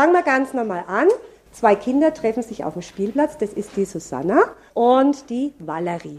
fangen wir ganz normal an. 2 Kinder treffen sich auf dem Spielplatz. Das ist die Susanna und die Valerie.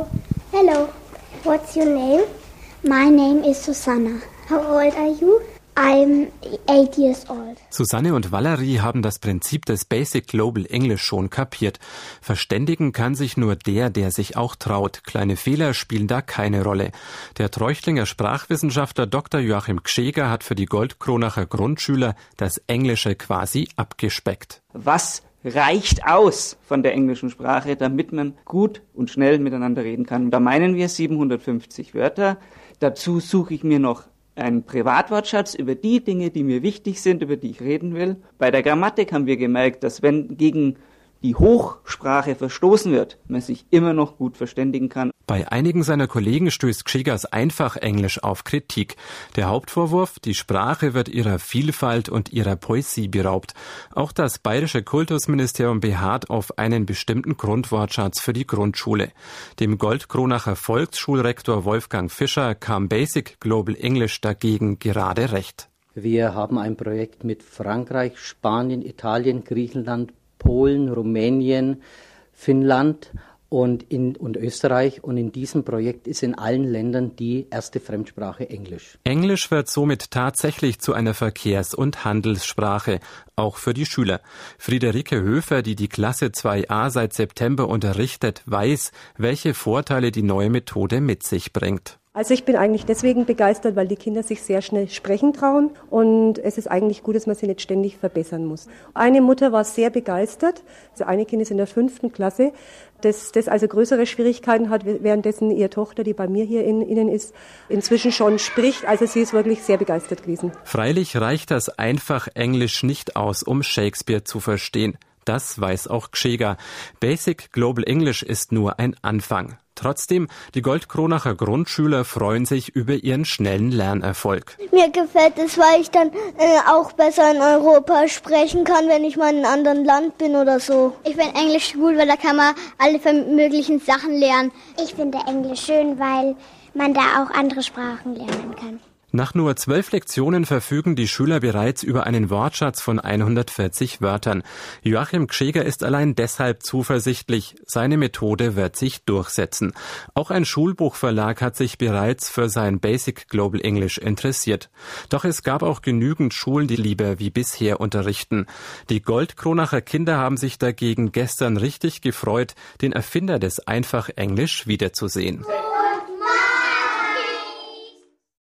Hello. What's your name? My name is Susanna. How old are you? I'm 8 years old. Susanne und Valerie haben das Prinzip des Basic Global English schon kapiert. Verständigen kann sich nur der sich auch traut. Kleine Fehler spielen da keine Rolle. Der Treuchtlinger Sprachwissenschaftler Dr. Joachim Gscheger hat für die Goldkronacher Grundschüler das Englische quasi abgespeckt. Was reicht aus von der englischen Sprache, damit man gut und schnell miteinander reden kann? Da meinen wir 750 Wörter. Dazu suche ich mir noch einen Privatwortschatz über die Dinge, die mir wichtig sind, über die ich reden will. Bei der Grammatik haben wir gemerkt, dass wenn gegen die Hochsprache verstoßen wird, man sich immer noch gut verständigen kann. Bei einigen seiner Kollegen stößt Gschegers Einfachenglisch auf Kritik. Der Hauptvorwurf, die Sprache wird ihrer Vielfalt und ihrer Poesie beraubt. Auch das Bayerische Kultusministerium beharrt auf einen bestimmten Grundwortschatz für die Grundschule. Dem Goldkronacher Volksschulrektor Wolfgang Fischer kam Basic Global English dagegen gerade recht. Wir haben ein Projekt mit Frankreich, Spanien, Italien, Griechenland, Polen, Rumänien, Finnland und Österreich. Und in diesem Projekt ist in allen Ländern die erste Fremdsprache Englisch. Englisch wird somit tatsächlich zu einer Verkehrs- und Handelssprache, auch für die Schüler. Friederike Höfer, die die Klasse 2a seit September unterrichtet, weiß, welche Vorteile die neue Methode mit sich bringt. Also ich bin eigentlich deswegen begeistert, weil die Kinder sich sehr schnell sprechen trauen und es ist eigentlich gut, dass man sie nicht ständig verbessern muss. Eine Mutter war sehr begeistert, also eine Kind ist in der 5. Klasse, das also größere Schwierigkeiten hat, währenddessen ihre Tochter, die bei mir hier innen ist, inzwischen schon spricht. Also sie ist wirklich sehr begeistert gewesen. Freilich reicht das Einfachenglisch nicht aus, um Shakespeare zu verstehen. Das weiß auch Gscheger. Basic Global English ist nur ein Anfang. Trotzdem, die Goldkronacher Grundschüler freuen sich über ihren schnellen Lernerfolg. Mir gefällt es, weil ich dann auch besser in Europa sprechen kann, wenn ich mal in einem anderen Land bin oder so. Ich finde Englisch gut, weil da kann man alle möglichen Sachen lernen. Ich finde Englisch schön, weil man da auch andere Sprachen lernen kann. Nach nur 12 Lektionen verfügen die Schüler bereits über einen Wortschatz von 140 Wörtern. Joachim Gscheger ist allein deshalb zuversichtlich, seine Methode wird sich durchsetzen. Auch ein Schulbuchverlag hat sich bereits für sein Basic Global English interessiert. Doch es gab auch genügend Schulen, die lieber wie bisher unterrichten. Die Goldkronacher Kinder haben sich dagegen gestern richtig gefreut, den Erfinder des Einfachenglisch wiederzusehen.